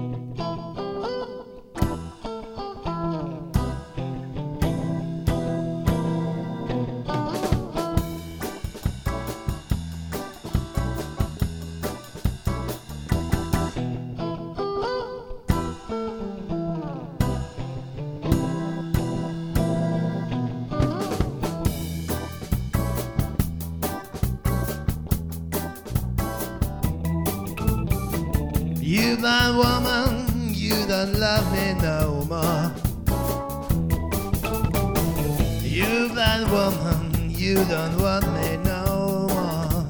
You blind woman, you don't love me no more. You blind woman, you don't want me no more.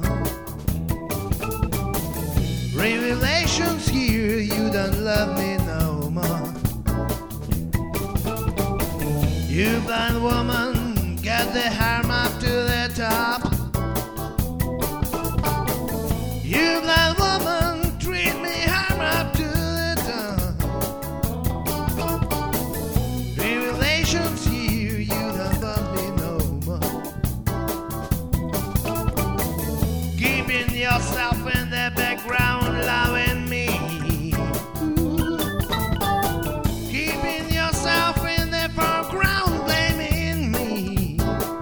Revelations here, you don't love me no more. You blind woman, get the harm up to the top. You blind woman, treat me harm up to the top. Revelations here, you don't want me no more. Keeping yourself in the background, loving me. Keeping yourself in the foreground, blaming me.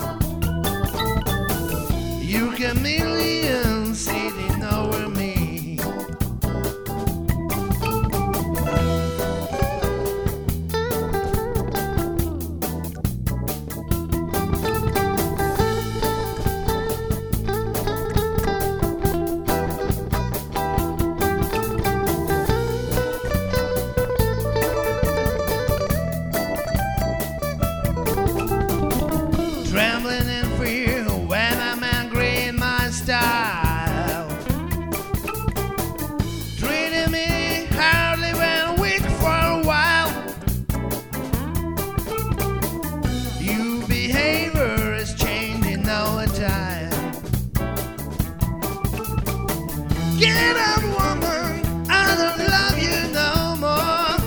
You chameleon sitting over me. Trembling in fear when I'm angry in my style. Treating me hardly when weak for a while. Your behavior is changing all the time. Get up, woman, I don't love you no more.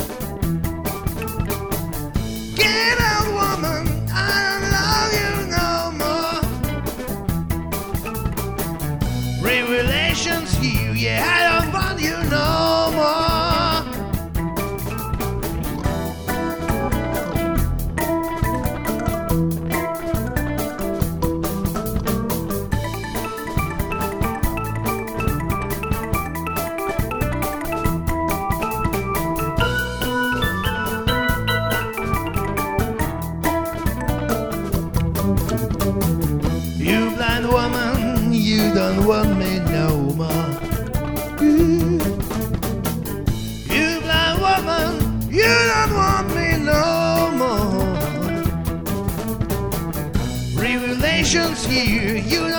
Get up, woman, I don't love you no more. Revelations here, yeah, I don't want you no more. You blind woman, you don't want me no more. You blind woman, you don't want me no more. Revelations here, you